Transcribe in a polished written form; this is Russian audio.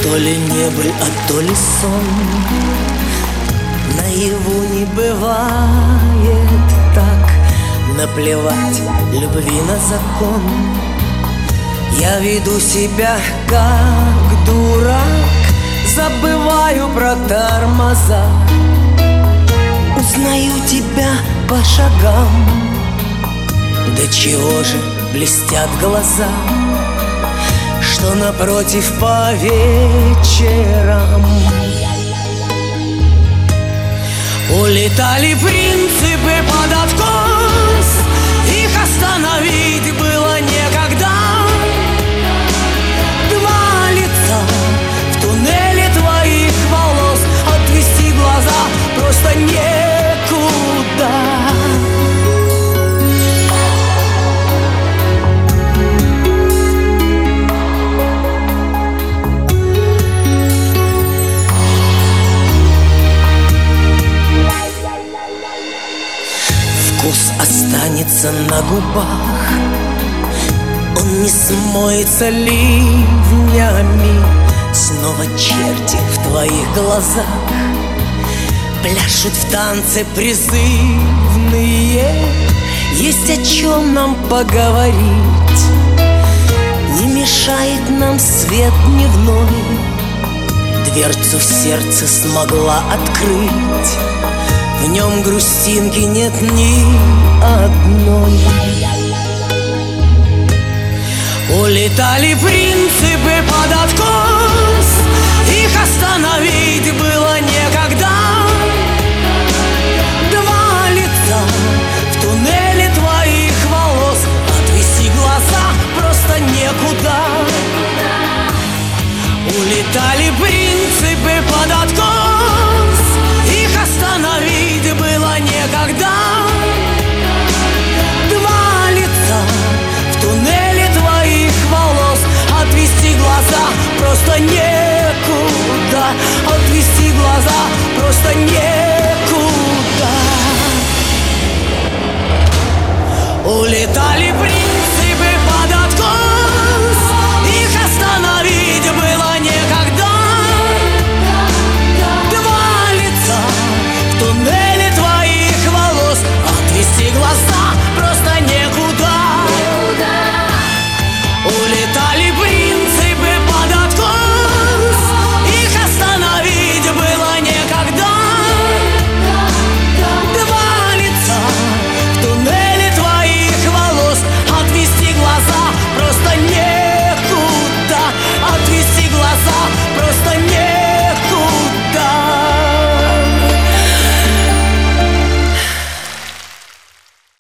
То ли небыль, а то ли сон. Наяву не бывает так. Наплевать любви на закон. Я веду себя как дурак, забываю про тормоза. Узнаю тебя по шагам. До чего же блестят глаза, что напротив по вечерам. Улетали принципы под откос, их остановить было некогда. Два лица в туннеле твоих волос, отвести глаза просто некуда. Вкус останется на губах, он не смоется ливнями. Снова черти в твоих глазах пляшут в танце призывные. Есть о чем нам поговорить, не мешает нам свет дневной. Дверцу в сердце смогла открыть, в нем грустинки нет ни одной. Улетали принципы под откос, их остановить было некогда. Два лица в туннеле твоих волос, отвести глаза просто некуда. Улетали принципы под откос.